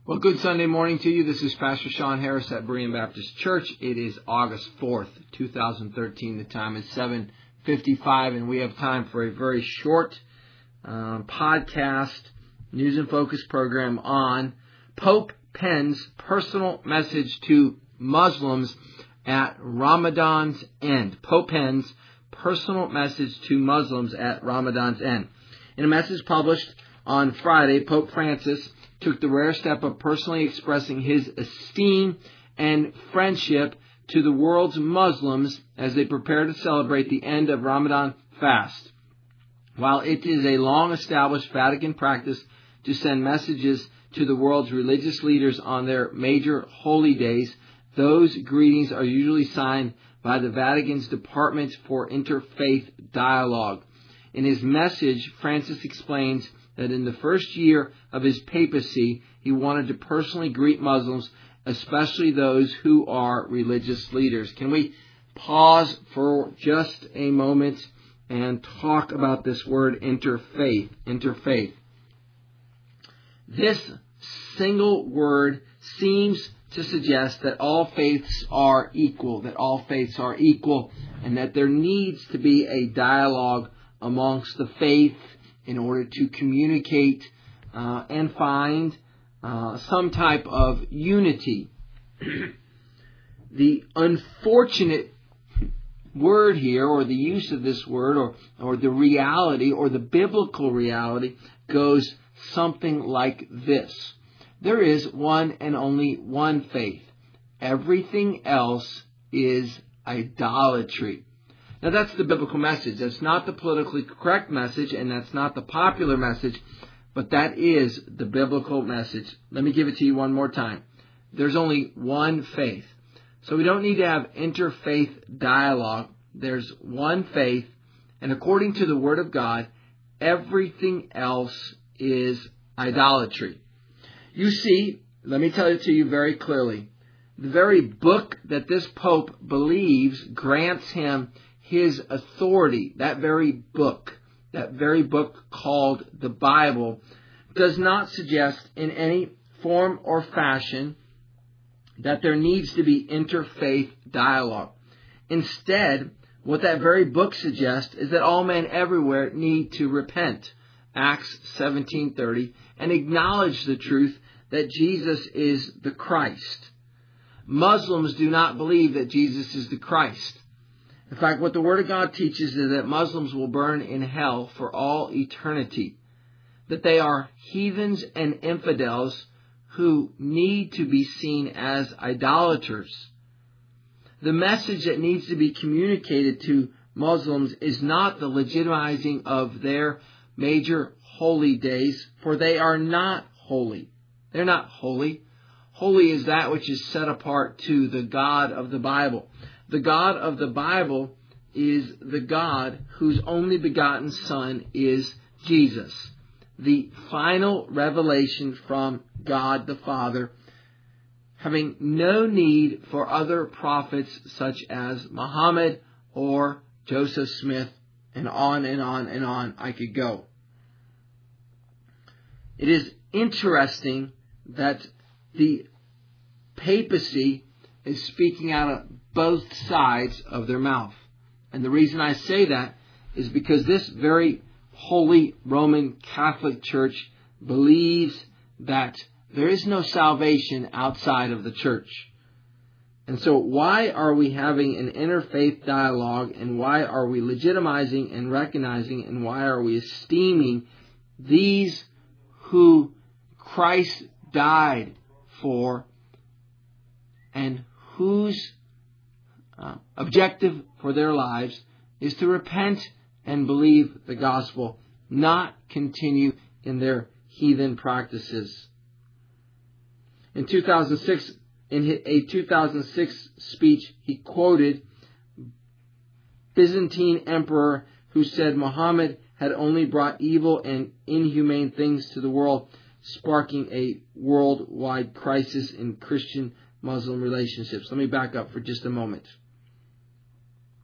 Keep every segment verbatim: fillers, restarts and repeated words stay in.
Well, good Sunday morning to you. This is Pastor Sean Harris at Berean Baptist Church. It is August fourth, twenty thirteen. The time is seven fifty-five, and we have time for a very short um, podcast, News and Focus program on Pope Penn's personal message to Muslims at Ramadan's end. Pope Penn's personal message to Muslims at Ramadan's end. In a message published on Friday, Pope Francis took the rare step of personally expressing his esteem and friendship to the world's Muslims as they prepare to celebrate the end of Ramadan fast. While it is a long-established Vatican practice to send messages to the world's religious leaders on their major holy days, those greetings are usually signed by the Vatican's Department for Interfaith Dialogue. In his message, Francis explains that in the first year of his papacy, he wanted to personally greet Muslims, especially those who are religious leaders. Can we pause for just a moment and talk about this word interfaith? Interfaith. This single word seems to suggest that all faiths are equal, that all faiths are equal, and that there needs to be a dialogue amongst the faith in order to communicate uh, and find uh, some type of unity. The unfortunate word here, or the use of this word, or, or the reality, or the biblical reality, goes something like this. There is one and only one faith. Everything else is idolatry. Now, that's the biblical message. That's not the politically correct message, and that's not the popular message, but that is the biblical message. Let me give it to you one more time. There's only one faith. So we don't need to have interfaith dialogue. There's one faith, and according to the Word of God, everything else is idolatry. You see, let me tell it to you very clearly. The very book that this Pope believes grants him his authority, that very book, that very book called the Bible, does not suggest in any form or fashion that there needs to be interfaith dialogue. Instead, what that very book suggests is that all men everywhere need to repent, Acts seventeen thirty, and acknowledge the truth that Jesus is the Christ. Muslims do not believe that Jesus is the Christ. In fact, what the Word of God teaches is that Muslims will burn in hell for all eternity, that they are heathens and infidels who need to be seen as idolaters. The message that needs to be communicated to Muslims is not the legitimizing of their major holy days, for they are not holy. They're not holy. Holy is that which is set apart to the God of the Bible. The God of the Bible is the God whose only begotten Son is Jesus, the final revelation from God the Father, having no need for other prophets such as Muhammad or Joseph Smith, and on and on and on I could go. It is interesting that the papacy is speaking out of both sides of their mouth. And the reason I say that is because this very holy Roman Catholic Church believes that there is no salvation outside of the church. And so why are we having an interfaith dialogue, and why are we legitimizing and recognizing, and why are we esteeming these who Christ died for, and whose uh, objective for their lives is to repent and believe the gospel, not continue in their heathen practices. In two thousand six, in a two thousand six speech, he quoted Byzantine emperor who said Muhammad had only brought evil and inhumane things to the world, sparking a worldwide crisis in Christian-Muslim relationships. Let me back up for just a moment.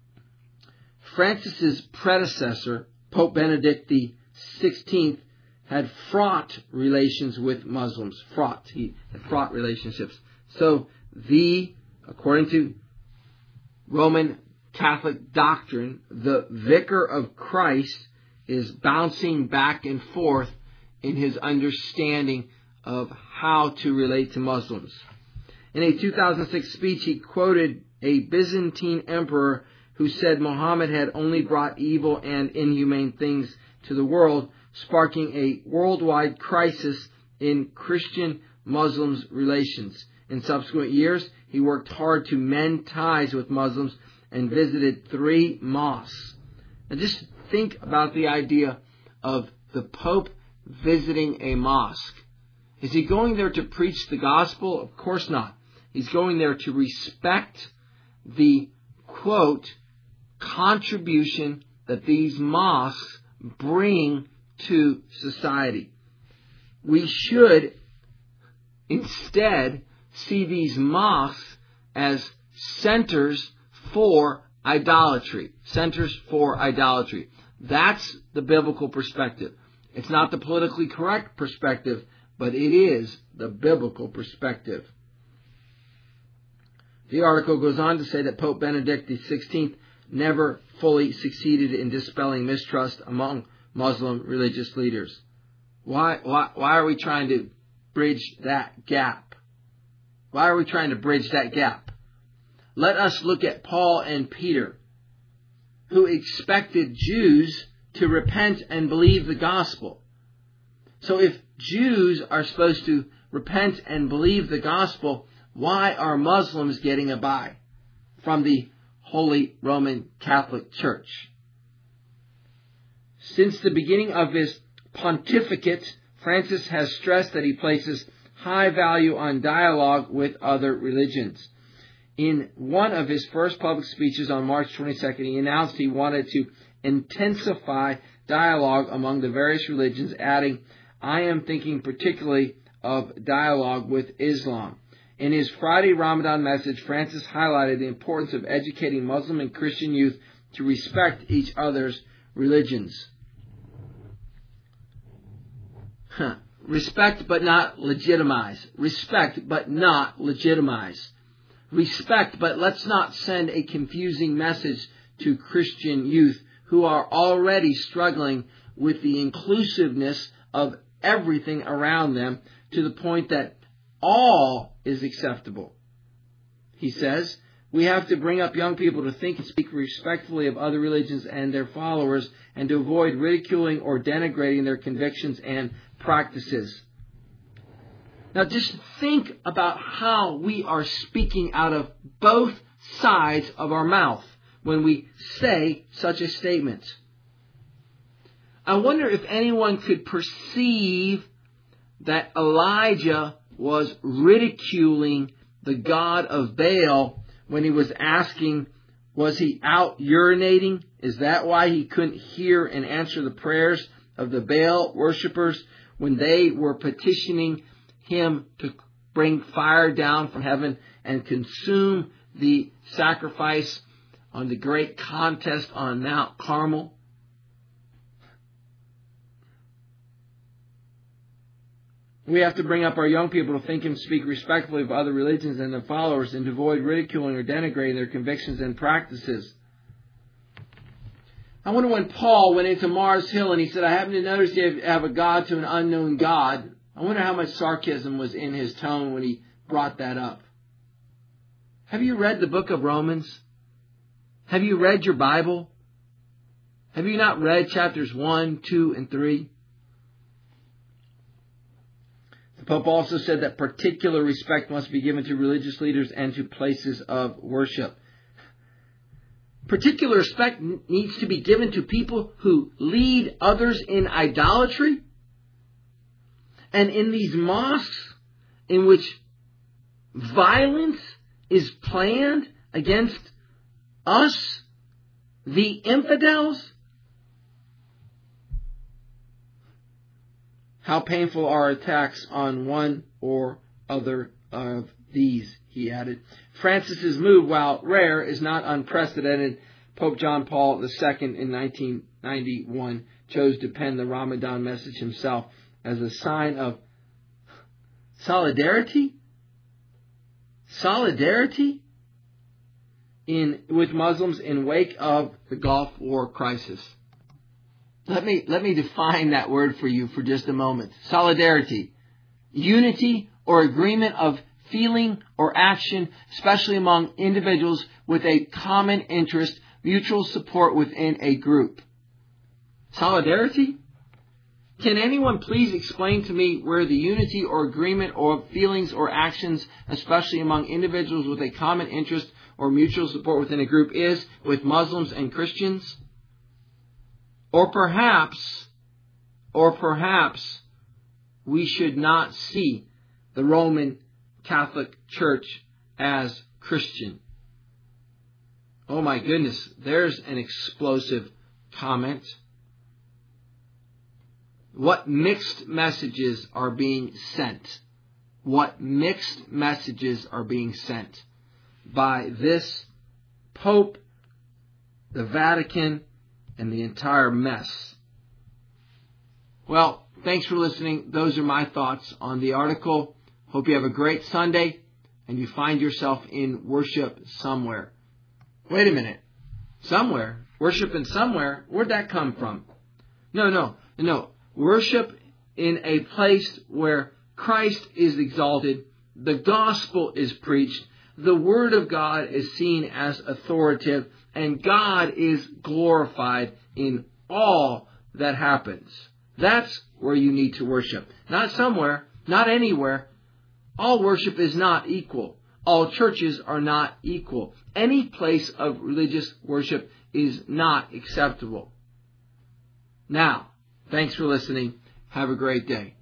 Francis's predecessor, Pope Benedict the sixteenth, had fraught relations with Muslims. Fraught. He had fraught relationships. So the, according to Roman Catholic doctrine, the vicar of Christ is bouncing back and forth in his understanding of how to relate to Muslims. In a two thousand six speech, he quoted a Byzantine emperor who said Muhammad had only brought evil and inhumane things to the world, sparking a worldwide crisis in Christian-Muslims relations. In subsequent years, he worked hard to mend ties with Muslims and visited three mosques. Now just think about the idea of the Pope visiting a mosque. Is he going there to preach the gospel? Of course not. He's going there to respect the, quote, contribution that these mosques bring to society. We should instead see these mosques as centers for idolatry. Centers for idolatry. That's the biblical perspective. It's not the politically correct perspective, but it is the biblical perspective. The article goes on to say that Pope Benedict the sixteenth never fully succeeded in dispelling mistrust among Muslim religious leaders. Why, why, why are we trying to bridge that gap? Why are we trying to bridge that gap? Let us look at Paul and Peter, who expected Jews to repent and believe the gospel. So if Jews are supposed to repent and believe the gospel, why are Muslims getting a bye from the Holy Roman Catholic Church? Since the beginning of his pontificate, Francis has stressed that he places high value on dialogue with other religions. In one of his first public speeches on March twenty-second, he announced he wanted to intensify dialogue among the various religions, adding, "I am thinking particularly of dialogue with Islam." In his Friday Ramadan message, Francis highlighted the importance of educating Muslim and Christian youth to respect each other's religions. Huh. Respect but not legitimize. Respect but not legitimize. Respect, but let's not send a confusing message to Christian youth who are already struggling with the inclusiveness of everything around them to the point that all is acceptable. He says, we have to bring up young people to think and speak respectfully of other religions and their followers and to avoid ridiculing or denigrating their convictions and practices. Now just think about how we are speaking out of both sides of our mouth when we say such a statement. I wonder if anyone could perceive that Elijah was ridiculing the god of Baal when he was asking, was he out urinating? Is that why he couldn't hear and answer the prayers of the Baal worshippers when they were petitioning him to bring fire down from heaven and consume the sacrifice on the great contest on Mount Carmel? We have to bring up our young people to think and speak respectfully of other religions and their followers and to avoid ridiculing or denigrating their convictions and practices. I wonder when Paul went into Mars Hill and he said, I happen to notice you have a God to an unknown God. I wonder how much sarcasm was in his tone when he brought that up. Have you read the book of Romans? Have you read your Bible? Have you not read chapters one, two, and three? The Pope also said that particular respect must be given to religious leaders and to places of worship. Particular respect needs to be given to people who lead others in idolatry. And in these mosques in which violence is planned against us, the infidels. How painful are attacks on one or other of these, he added. Francis's move, while rare, is not unprecedented. Pope John Paul the Second in nineteen ninety-one chose to pen the Ramadan message himself as a sign of solidarity? Solidarity in with Muslims in wake of the Gulf War crisis. Let me let me define that word for you for just a moment. Solidarity. Unity or agreement of feeling or action, especially among individuals with a common interest, mutual support within a group. Solidarity? Can anyone please explain to me where the unity or agreement or feelings or actions, especially among individuals with a common interest or mutual support within a group, is with Muslims and Christians? Or perhaps, or perhaps, we should not see the Roman Catholic Church as Christian. Oh my goodness, there's an explosive comment. What mixed messages are being sent? What mixed messages are being sent by this Pope, the Vatican, and the entire mess? Well, thanks for listening. Those are my thoughts on the article. Hope you have a great Sunday and you find yourself in worship somewhere. Wait a minute. Somewhere? Worshiping somewhere? Where'd that come from? No, no, no. Worship in a place where Christ is exalted, the gospel is preached, the word of God is seen as authoritative, and God is glorified in all that happens. That's where you need to worship. Not somewhere, not anywhere. All worship is not equal. All churches are not equal. Any place of religious worship is not acceptable. Now, thanks for listening. Have a great day.